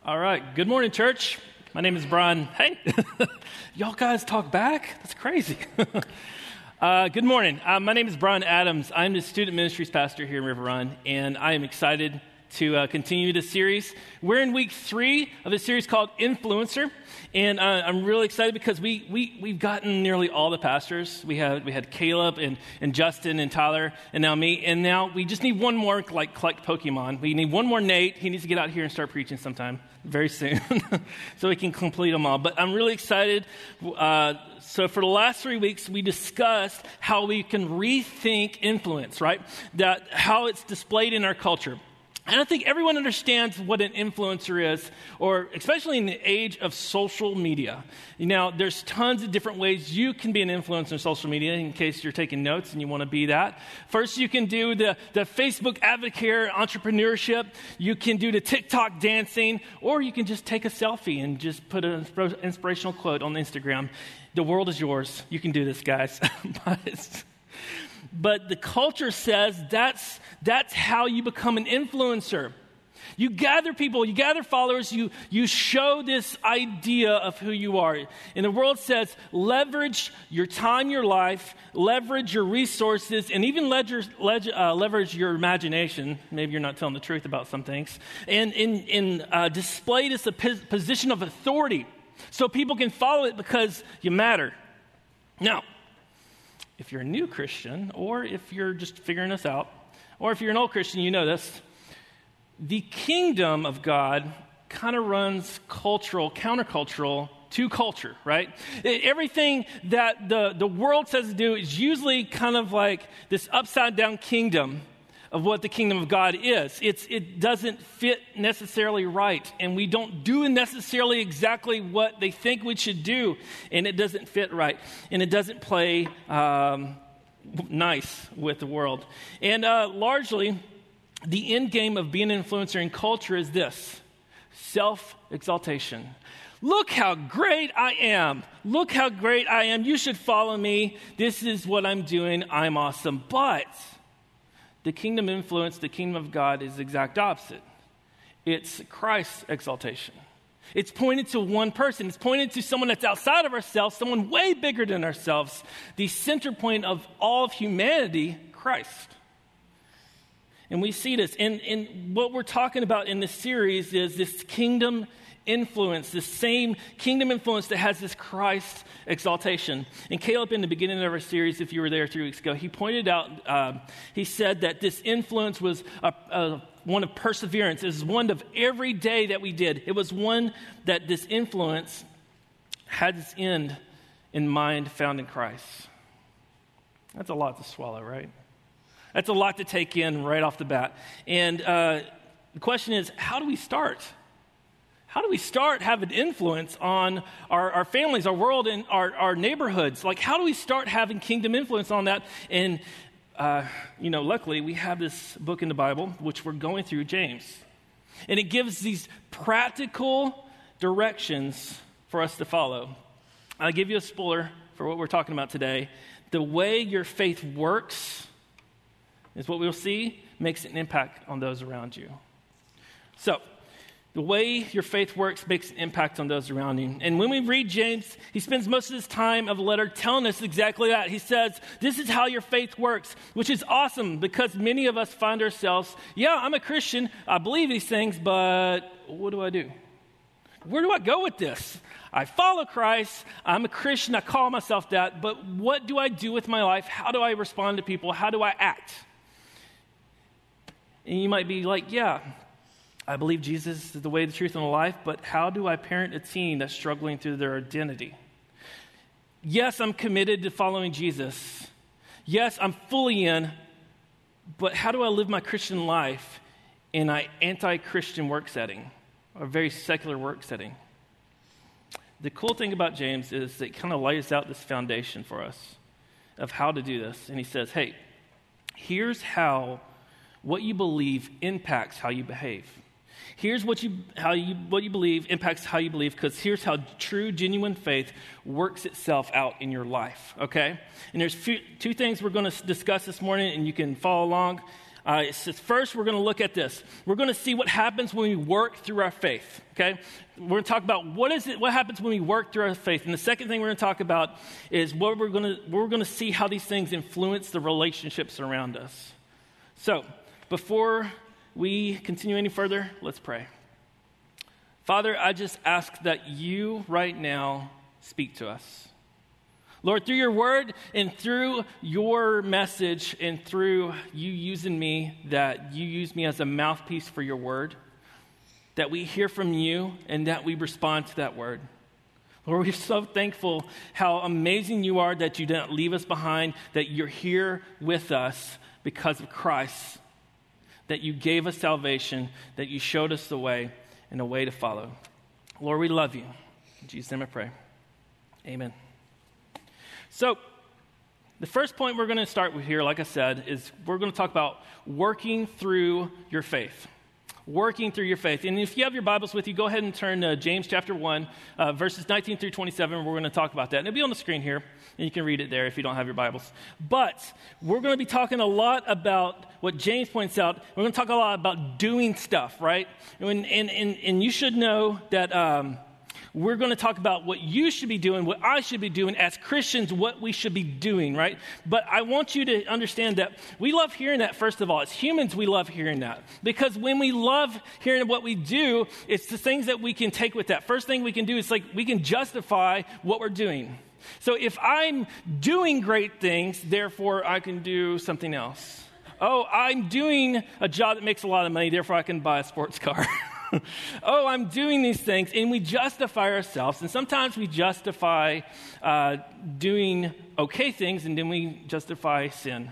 All right. Good morning, church. My name is Brian. Hey, y'all guys talk back? That's crazy. Good morning. My name is Brian Adams. I'm the student ministries pastor here in River Run, and I am excited to continue this series. We're in week 3 of a series called Influencer, and I'm really excited because we've gotten nearly all the pastors. We had Caleb and Justin and Tyler and now me, and now we just need one more, like collect Pokemon. We need one more Nate. He needs to get out here and start preaching sometime very soon so we can complete them all. But I'm really excited. So for the last 3 weeks, we discussed how we can rethink influence, right? How it's displayed in our culture. And I think everyone understands what an influencer is, or especially in the age of social media. Now, there's tons of different ways you can be an influencer in social media, in case you're taking notes and you want to be that. First, you can do the Facebook advocate entrepreneurship. You can do the TikTok dancing, or you can just take a selfie and just put an inspirational quote on Instagram. The world is yours. You can do this, guys. But the culture says that's how you become an influencer. You gather people, you gather followers, you show this idea of who you are. And the world says leverage your time, your life, leverage your resources, and even leverage your imagination. Maybe you're not telling the truth about some things. And display this a position of authority so people can follow it because you matter. Now, if you're a new Christian, or if you're just figuring this out, or if you're an old Christian, you know this. The kingdom of God kind of runs countercultural to culture, right? Everything that the world says to do is usually kind of like this upside-down kingdom of what the kingdom of God is. It doesn't fit necessarily right, and we don't do necessarily exactly what they think we should do, and it doesn't fit right, and it doesn't play nice with the world. And largely, the end game of being an influencer in culture is this: self-exaltation. Look how great I am. Look how great I am. You should follow me. This is what I'm doing. I'm awesome. But the kingdom influence, the kingdom of God, is the exact opposite. It's Christ's exaltation. It's pointed to one person. It's pointed to someone that's outside of ourselves, someone way bigger than ourselves, the center point of all of humanity, Christ. And we see this. And what we're talking about in this series is this kingdom influence, the same kingdom influence that has this Christ exaltation. And Caleb, in the beginning of our series, if you were there 3 weeks ago, he pointed out, he said that this influence was one of perseverance. It was one of every day that we did. It was one that this influence had its end in mind found in Christ. That's a lot to swallow, right? That's a lot to take in right off the bat. And the question is, how do we start? How do we start having influence on our families, our world, and our neighborhoods? Like, how do we start having kingdom influence on that? And, luckily, we have this book in the Bible, which we're going through, James. And it gives these practical directions for us to follow. I'll give you a spoiler for what we're talking about today. The way your faith works is what we'll see makes an impact on those around you. So, the way your faith works makes an impact on those around you. And when we read James, he spends most of his time of the letter telling us exactly that. He says, this is how your faith works, which is awesome because many of us find ourselves, I'm a Christian, I believe these things, but what do I do? Where do I go with this? I follow Christ, I'm a Christian, I call myself that, but what do I do with my life? How do I respond to people? How do I act? And you might be like, I believe Jesus is the way, the truth, and the life, but how do I parent a teen that's struggling through their identity? Yes, I'm committed to following Jesus. Yes, I'm fully in, but how do I live my Christian life in an anti-Christian work setting, or a very secular work setting? The cool thing about James is that it kind of lays out this foundation for us of how to do this. And he says, hey, here's how what you believe impacts how you behave. Here's what you believe impacts how you believe, because here's how true, genuine faith works itself out in your life, okay? And there's two things we're going to discuss this morning, and you can follow along. It says first we're going to look at this. We're going to see what happens when we work through our faith, okay? We're going to talk about what happens when we work through our faith. And the second thing we're going to talk about is we're going to see how these things influence the relationships around us. So, before we continue any further, let's pray. Father, I just ask that you right now speak to us. Lord, through your word and through your message and through you using me, that you use me as a mouthpiece for your word, that we hear from you and that we respond to that word. Lord, we're so thankful how amazing you are that you didn't leave us behind, that you're here with us because of Christ, that you gave us salvation, that you showed us the way and a way to follow. Lord, we love you. In Jesus' name I pray. Amen. So, the first point we're going to start with here, like I said, is we're going to talk about working through your faith. Working through your faith. And if you have your Bibles with you, go ahead and turn to James chapter 1, verses 19 through 27. We're going to talk about that. And it'll be on the screen here, and you can read it there if you don't have your Bibles. But we're going to be talking a lot about what James points out. We're going to talk a lot about doing stuff, right? And you should know that we're going to talk about what you should be doing, what I should be doing as Christians, what we should be doing, right? But I want you to understand that we love hearing that, first of all. As humans, we love hearing that. Because when we love hearing what we do, it's the things that we can take with that. First thing we can do is we can justify what we're doing. So if I'm doing great things, therefore I can do something else. Oh, I'm doing a job that makes a lot of money, therefore I can buy a sports car. Oh, I'm doing these things, and we justify ourselves. And sometimes we justify doing okay things, and then we justify sin.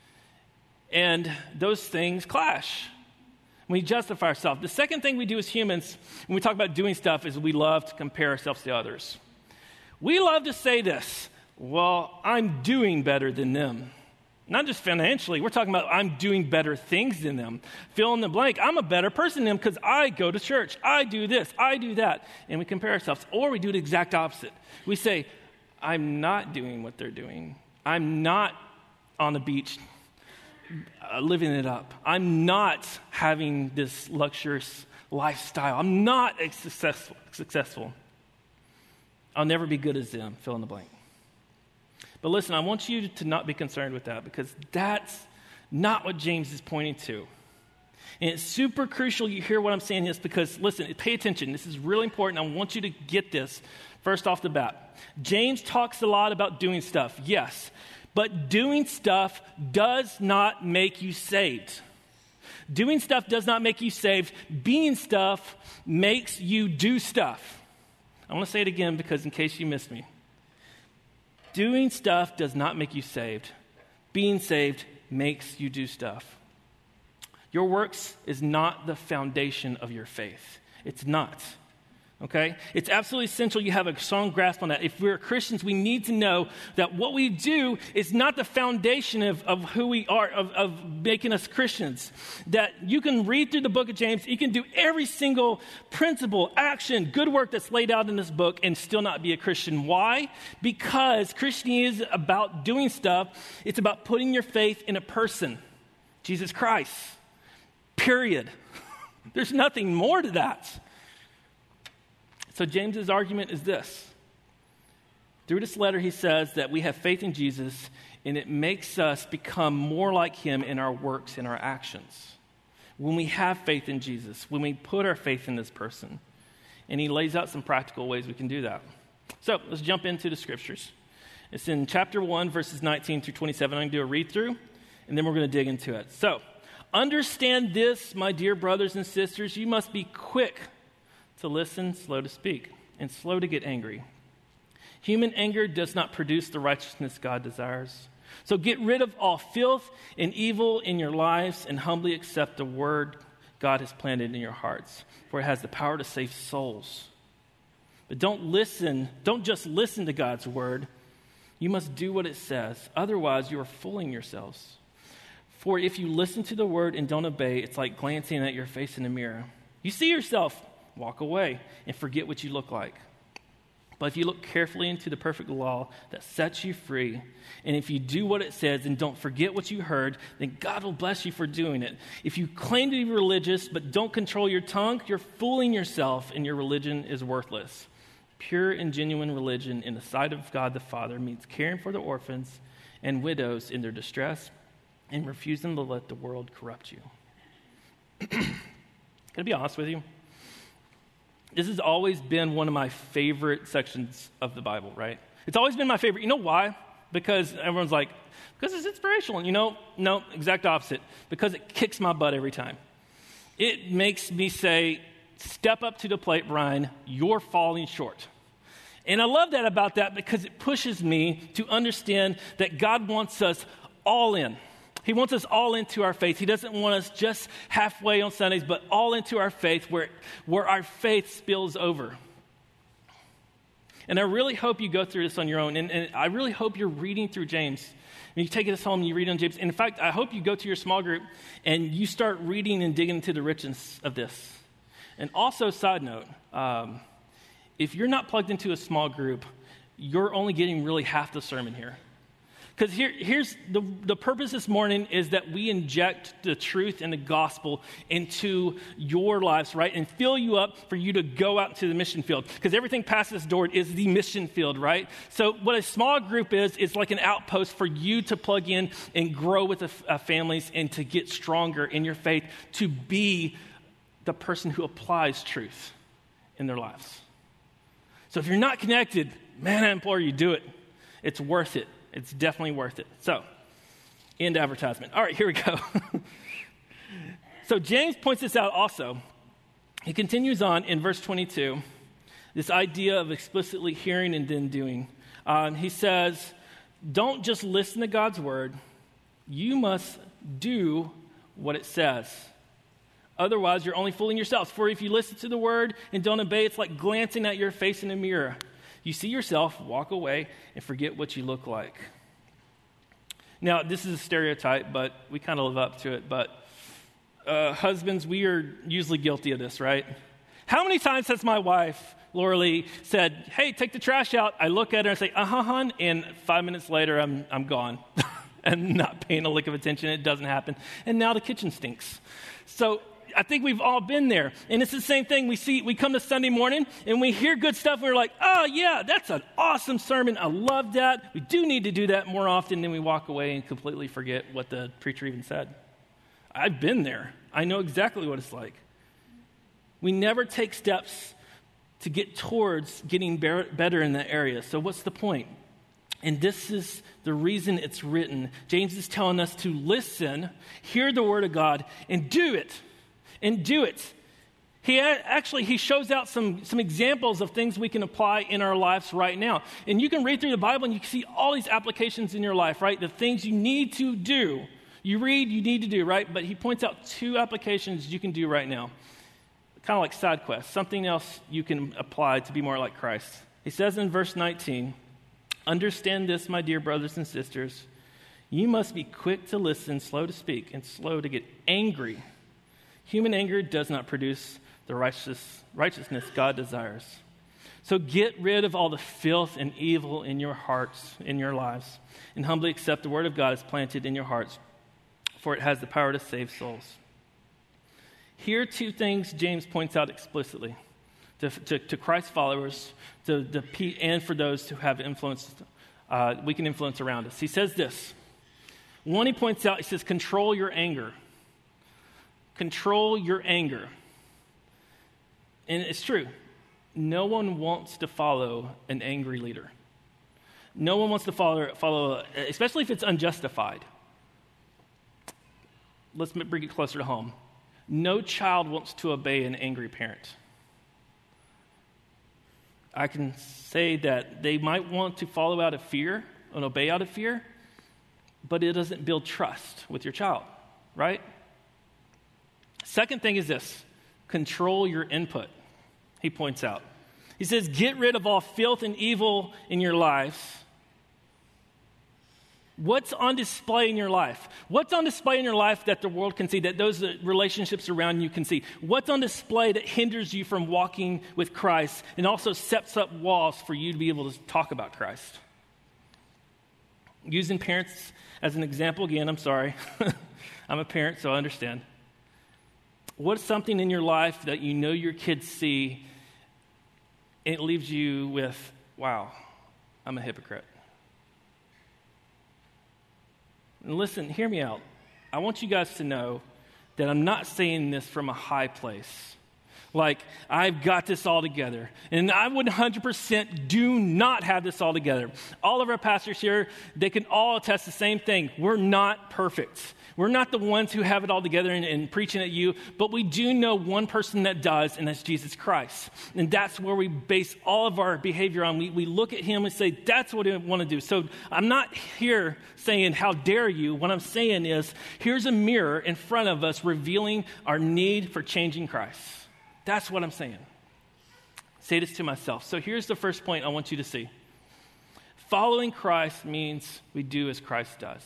And those things clash. We justify ourselves. The second thing we do as humans, when we talk about doing stuff, is we love to compare ourselves to others. We love to say this, well, I'm doing better than them. Not just financially. We're talking about I'm doing better things than them. Fill in the blank. I'm a better person than them because I go to church. I do this. I do that. And we compare ourselves. Or we do the exact opposite. We say, I'm not doing what they're doing. I'm not on the beach living it up. I'm not having this luxurious lifestyle. I'm not successful. I'll never be good as them. Fill in the blank. But listen, I want you to not be concerned with that because that's not what James is pointing to. And it's super crucial you hear what I'm saying is because, listen, pay attention. This is really important. I want you to get this first off the bat. James talks a lot about doing stuff, yes. But doing stuff does not make you saved. Doing stuff does not make you saved. Being stuff makes you do stuff. I want to say it again because in case you missed me. Doing stuff does not make you saved. Being saved makes you do stuff. Your works is not the foundation of your faith. It's not. Okay? It's absolutely essential you have a strong grasp on that. If we're Christians, we need to know that what we do is not the foundation of who we are, of making us Christians. That you can read through the book of James, you can do every single principle, action, good work that's laid out in this book and still not be a Christian. Why? Because Christianity is about doing stuff. It's about putting your faith in a person, Jesus Christ. Period. There's nothing more to that. So James's argument is this. Through this letter, he says that we have faith in Jesus, and it makes us become more like him in our works and our actions. When we have faith in Jesus, when we put our faith in this person, and he lays out some practical ways we can do that. So let's jump into the scriptures. It's in chapter 1, verses 19 through 27. I'm going to do a read-through, and then we're going to dig into it. So, understand this, my dear brothers and sisters. You must be quick to listen, slow to speak, and slow to get angry. Human anger does not produce the righteousness God desires. So get rid of all filth and evil in your lives and humbly accept the word God has planted in your hearts, for it has the power to save souls. But don't just listen to God's word. You must do what it says. Otherwise, you are fooling yourselves. For if you listen to the word and don't obey, it's like glancing at your face in a mirror. You see yourself, walk away, and forget what you look like. But if you look carefully into the perfect law that sets you free, and if you do what it says and don't forget what you heard, then God will bless you for doing it. If you claim to be religious but don't control your tongue, you're fooling yourself and your religion is worthless. Pure and genuine religion in the sight of God the Father means caring for the orphans and widows in their distress and refusing to let the world corrupt you. Can I be honest with you? This has always been one of my favorite sections of the Bible, right? It's always been my favorite. You know why? Because everyone's like, because it's inspirational. And no, exact opposite. Because it kicks my butt every time. It makes me say, step up to the plate, Brian. You're falling short. And I love that about that because it pushes me to understand that God wants us all in. He wants us all into our faith. He doesn't want us just halfway on Sundays, but all into our faith where our faith spills over. And I really hope you go through this on your own. And I really hope you're reading through James. And you take this home and you read on James. And in fact, I hope you go to your small group and you start reading and digging into the richness of this. And also, side note, if you're not plugged into a small group, you're only getting really half the sermon here. Because here's the purpose this morning is that we inject the truth and the gospel into your lives, right? And fill you up for you to go out to the mission field. Because everything past this door is the mission field, right? So what a small group is like an outpost for you to plug in and grow with the families and to get stronger in your faith, to be the person who applies truth in their lives. So if you're not connected, man, I implore you, do it. It's worth it. It's definitely worth it. So, end advertisement. All right, here we go. So James points this out also. He continues on in verse 22, this idea of explicitly hearing and then doing. He says, don't just listen to God's word. You must do what it says. Otherwise, you're only fooling yourselves. For if you listen to the word and don't obey, it's like glancing at your face in a mirror. You see yourself, walk away, and forget what you look like. Now, this is a stereotype, but we kind of live up to it. But husbands, we are usually guilty of this, right? How many times has my wife, Laura Lee, said, hey, take the trash out? I look at her and say, hon, and 5 minutes later, I'm gone. And not paying a lick of attention. It doesn't happen. And now the kitchen stinks. So I think we've all been there. And it's the same thing. We come to Sunday morning and we hear good stuff and we're like, oh yeah, that's an awesome sermon. I love that. We do need to do that more often. Then we walk away and completely forget what the preacher even said. I've been there. I know exactly what it's like. We never take steps to get towards getting better in that area. So what's the point? And this is the reason it's written. James is telling us to listen, hear the word of God, and do it. And do it. He shows out some examples of things we can apply in our lives right now. And you can read through the Bible and you can see all these applications in your life, right? The things you need to do. You read, you need to do, right? But he points out 2 applications you can do right now. Kind of like side quests. Something else you can apply to be more like Christ. He says in verse 19, understand this, my dear brothers and sisters. You must be quick to listen, slow to speak, and slow to get angry. Human anger does not produce the righteousness God desires. So get rid of all the filth and evil in your hearts, in your lives, and humbly accept the word of God is planted in your hearts, for it has the power to save souls. Here are 2 things James points out explicitly to Christ's followers and for those who have influence, we can influence around us. He says this. One, he points out, he says, control your anger. Control your anger. And it's true. No one wants to follow an angry leader. No one wants to follow, especially if it's unjustified. Let's bring it closer to home. No child wants to obey an angry parent. I can say that they might want to follow out of fear and obey out of fear, but it doesn't build trust with your child, right? Second thing is this, control your input, he points out. He says, get rid of all filth and evil in your lives What's on display in your life? What's on display in your life that the world can see, that those relationships around you can see? What's on display that hinders you from walking with Christ and also sets up walls for you to be able to talk about Christ? Using parents as an example again, I'm sorry. I'm a parent, so I understand. What's something in your life that you know your kids see and it leaves you with, wow, I'm a hypocrite? And listen, hear me out. I want you guys to know that I'm not saying this from a high place. Like, I've got this all together. And I would 100% do not have this all together. All of our pastors here, they can all attest the same thing. We're not perfect. We're not the ones who have it all together and preaching at you, but we do know one person that does, and that's Jesus Christ. And that's where we base all of our behavior on. We look at him and say, that's what I want to do. So I'm not here saying, how dare you? What I'm saying is, here's a mirror in front of us revealing our need for changing Christ. That's what I'm saying. Say this to myself. So here's the first point I want you to see. Following Christ means we do as Christ does.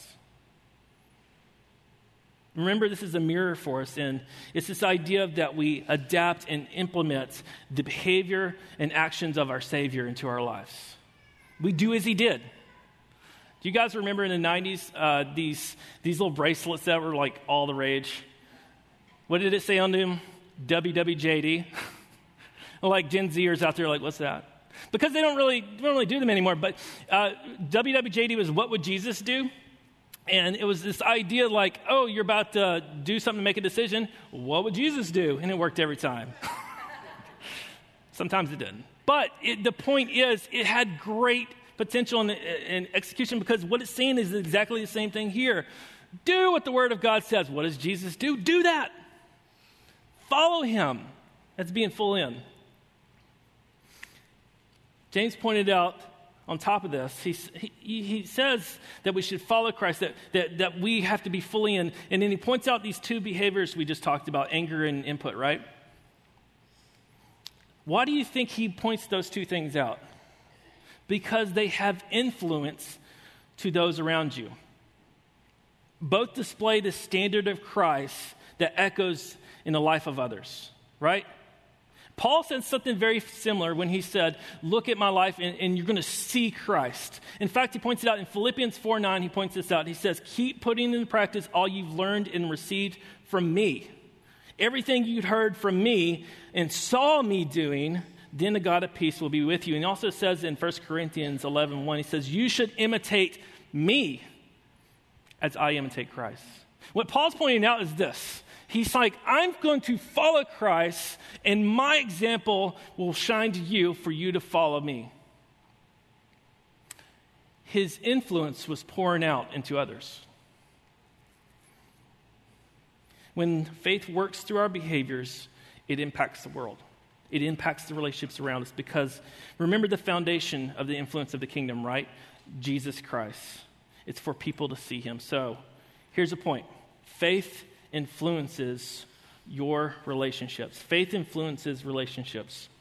Remember, this is a mirror for us, and it's this idea that we adapt and implement the behavior and actions of our Savior into our lives. We do as he did. Do you guys remember in the 90s, these little bracelets that were like all the rage? What did it say on them? WWJD. Like Gen Zers out there like, what's that? Because they don't really do them anymore. But WWJD was, what would Jesus do? And it was this idea like, oh, you're about to do something to make a decision. What would Jesus do? And it worked every time. Sometimes it didn't. But the point is, it had great potential in execution, because what it's saying is exactly the same thing here. Do what the Word of God says. What does Jesus do? Do that. Follow him. That's being full in. James pointed out on top of this, he says that we should follow Christ, that we have to be fully in. And then he points out these two behaviors we just talked about, anger and input, right? Why do you think he points those two things out? Because they have influence to those around you. Both display the standard of Christ that echoes in the life of others, right? Paul said something very similar when he said, look at my life and you're going to see Christ. In fact, he points it out in Philippians 4:9, he points this out. He says, keep putting into practice all you've learned and received from me. Everything you'd heard from me and saw me doing, then the God of peace will be with you. And he also says in 1 Corinthians 11:1, he says, you should imitate me as I imitate Christ. What Paul's pointing out is this. He's like, I'm going to follow Christ, and my example will shine to you for you to follow me. His influence was pouring out into others. When faith works through our behaviors, it impacts the world. It impacts the relationships around us, because remember the foundation of the influence of the kingdom, right? Jesus Christ. It's for people to see him. So here's the point. Faith influences your relationships. Faith influences relationships.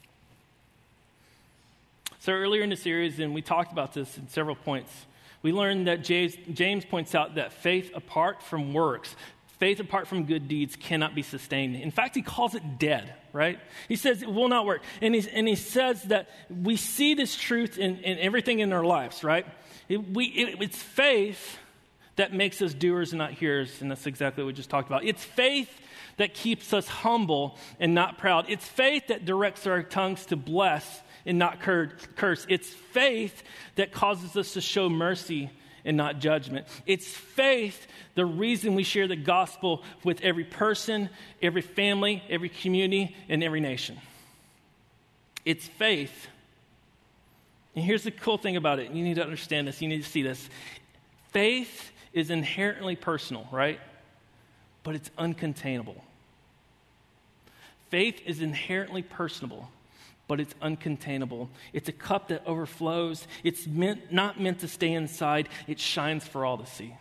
So earlier in the series, and we talked about this in several points, we learned that James points out that faith apart from works, faith apart from good deeds cannot be sustained. In fact, he calls it dead, right? He says it will not work. And he says that we see this truth in everything in our lives, right? It's faith that makes us doers and not hearers, and that's exactly what we just talked about. It's faith that keeps us humble and not proud. It's faith that directs our tongues to bless and not curse. It's faith that causes us to show mercy and not judgment. It's faith, the reason we share the gospel with every person, every family, every community, and every nation. It's faith. And here's the cool thing about it. You need to understand this. You need to see this. Faith is inherently personal, right? But it's uncontainable. Faith is inherently personable, but it's uncontainable. It's a cup that overflows. It's not meant to stay inside. It shines for all to see.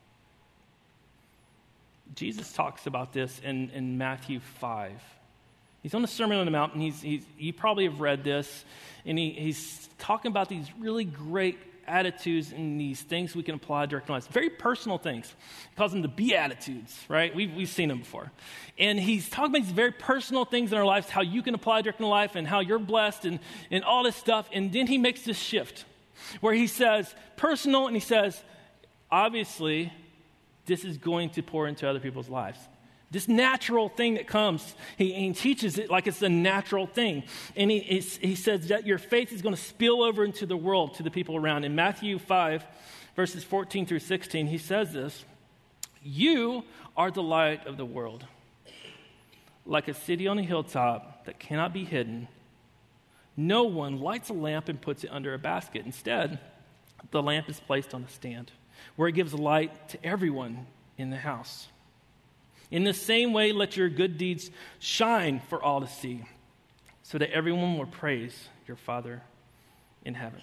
Jesus talks about this in Matthew 5. He's on the Sermon on the Mount, and you probably have read this, and he's talking about these really great attitudes and these things we can apply direct in life. Very personal things. He calls them the Beatitudes, right? We've seen them before. And he's talking about these very personal things in our lives, how you can apply direct in life and how you're blessed and all this stuff. And then he makes this shift where he says personal, and he says, obviously, this is going to pour into other people's lives. This natural thing that comes, he teaches it like it's a natural thing. And he says that your faith is going to spill over into the world, to the people around. In Matthew 5, verses 14 through 16, he says this, you are the light of the world, like a city on a hilltop that cannot be hidden. No one lights a lamp and puts it under a basket. Instead, the lamp is placed on a stand, where it gives light to everyone in the house. In the same way, let your good deeds shine for all to see, so that everyone will praise your Father in heaven.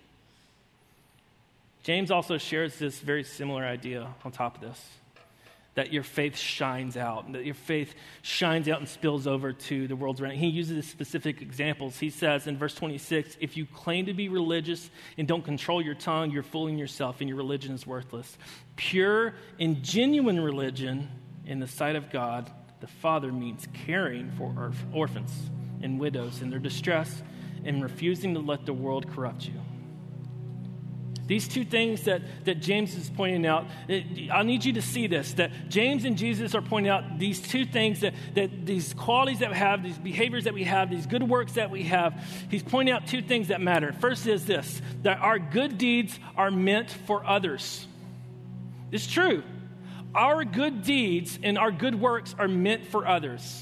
James also shares this very similar idea on top of this, that your faith shines out, that your faith shines out and spills over to the world around. He uses specific examples. He says in verse 26, if you claim to be religious and don't control your tongue, you're fooling yourself and your religion is worthless. Pure and genuine religion in the sight of God, the Father, means caring for orphans and widows in their distress and refusing to let the world corrupt you. These two things that James is pointing out, I need you to see this, that James and Jesus are pointing out these two things, that these qualities that we have, these behaviors that we have, these good works that we have. He's pointing out two things that matter. First is this, that our good deeds are meant for others. It's true. Our good deeds and our good works are meant for others.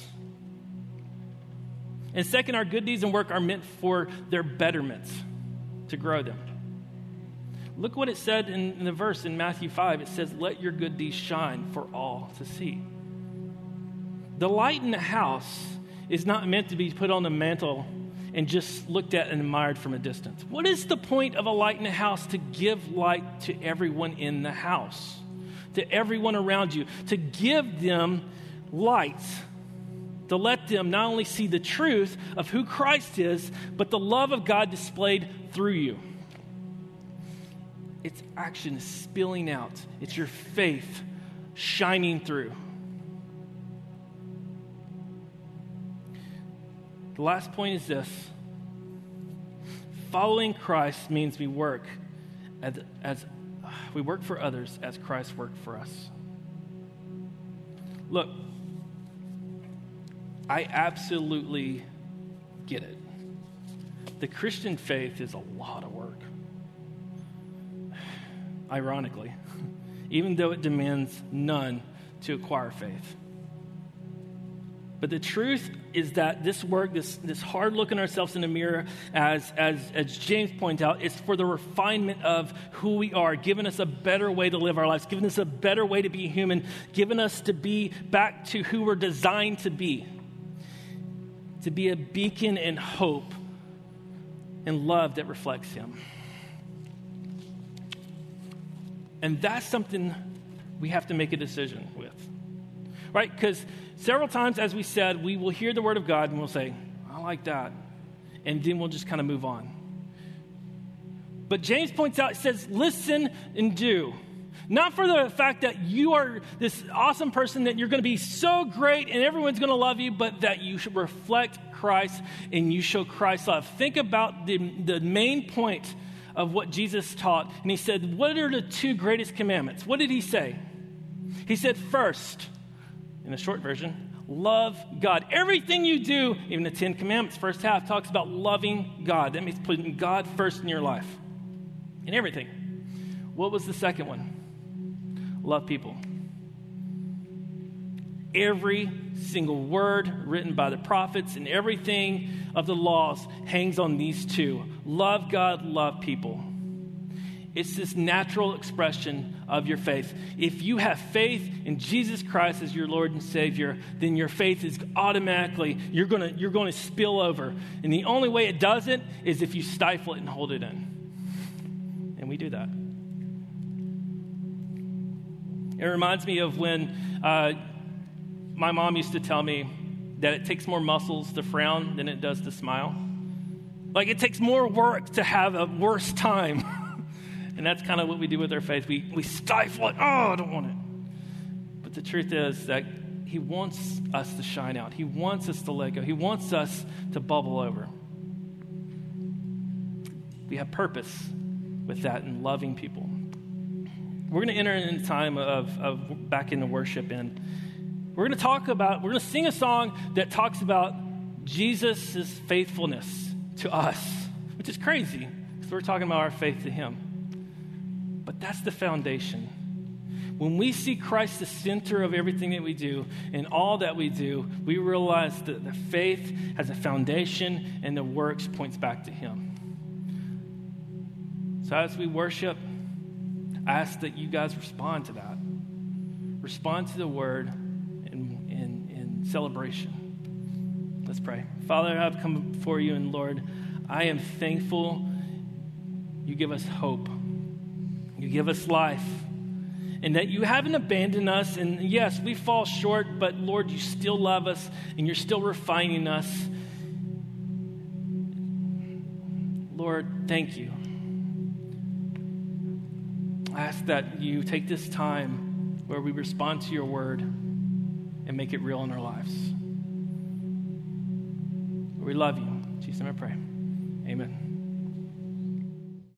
And second, our good deeds and work are meant for their betterment, to grow them. Look what it said in the verse in Matthew 5. It says, let your good deeds shine for all to see. The light in the house is not meant to be put on the mantle and just looked at and admired from a distance. What is the point of a light in the house? To give light to everyone in the house, to everyone around you, to give them light, to let them not only see the truth of who Christ is, but the love of God displayed through you. It's action spilling out. It's your faith shining through. The last point is this. Following Christ means we work we work for others as Christ worked for us. Look, I absolutely get it. The Christian faith is a lot of work. Ironically, even though it demands none to acquire faith. But the truth is that this work, this hard look at ourselves in the mirror, as James points out, is for the refinement of who we are, giving us a better way to live our lives, giving us a better way to be human, giving us to be back to who we're designed to be a beacon and hope and love that reflects Him. And that's something we have to make a decision with, right? Because several times, as we said, we will hear the word of God and we'll say, I like that. And then we'll just kind of move on. But James points out, it says, listen and do. Not for the fact that you are this awesome person, that you're going to be so great and everyone's going to love you, but that you should reflect Christ and you show Christ's love. Think about the main point of what Jesus taught. And he said, what are the two greatest commandments? What did he say? He said, first, in the short version, love God. Everything you do, even the 10 Commandments, first half, talks about loving God. That means putting God first in your life. In everything. What was the second one? Love people. Every single word written by the prophets and everything of the laws hangs on these two. Love God, love people. It's this natural expression of your faith. If you have faith in Jesus Christ as your Lord and Savior, then your faith is automatically, you're going to spill over. And the only way it doesn't is if you stifle it and hold it in. And we do that. It reminds me of when my mom used to tell me that it takes more muscles to frown than it does to smile. Like it takes more work to have a worse time. And that's kind of what we do with our faith. We stifle it. Oh, I don't want it. But the truth is that he wants us to shine out. He wants us to let go. He wants us to bubble over. We have purpose with that in loving people. We're going to enter in a time of back into worship, and we're going to sing a song that talks about Jesus' faithfulness to us, which is crazy because we're talking about our faith to him. But that's the foundation. When we see Christ the center of everything that we do and all that we do, we realize that the faith has a foundation and the works points back to him. So as we worship, I ask that you guys respond to that. Respond to the word in celebration. Let's pray. Father, I've come before you, and Lord, I am thankful you give us hope. You give us life. And that you haven't abandoned us. And yes, we fall short, but Lord, you still love us and you're still refining us. Lord, thank you. I ask that you take this time where we respond to your word and make it real in our lives. We love you. In Jesus' name I pray. Amen.